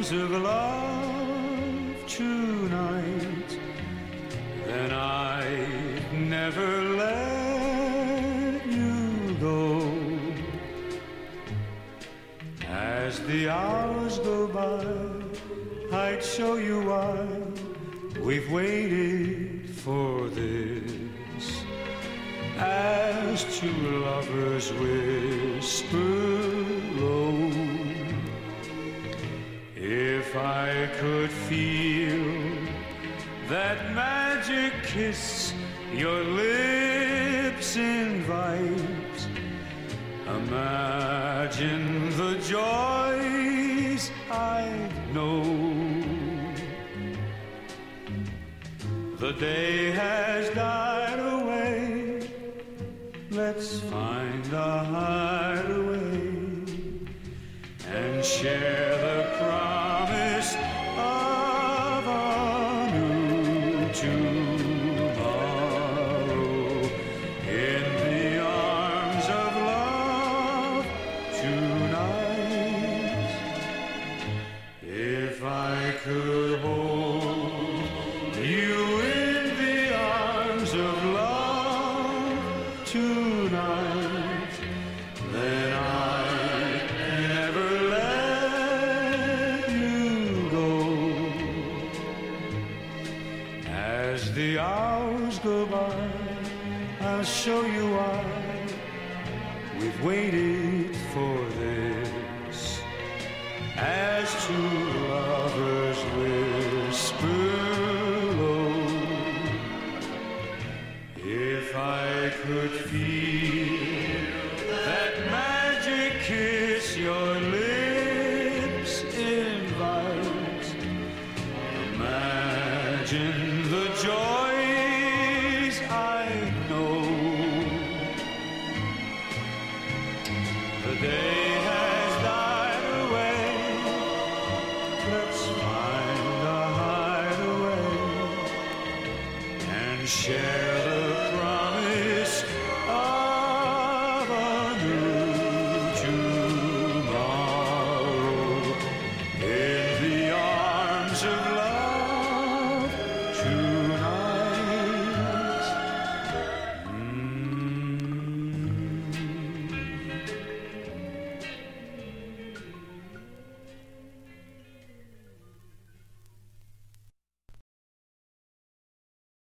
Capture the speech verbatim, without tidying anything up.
arms of love tonight, then I'd never let you go. As the hours go by, I'd show you why we've waited for this. As two lovers whisper low, if I could feel that magic kiss your lips invite, imagine the joys I'd know. The day has died away, let's find a hideaway and share the promise of a new tomorrow in the arms of love tonight. If I could hold you in the arms of love tonight, then I'd never let you go. As the hours go by, I'll show you why we've waited for this. As two lovers whisper low, if I could feel that magic kiss your lips invite, imagine the joys I know. The day has died away, let's find a hideaway and share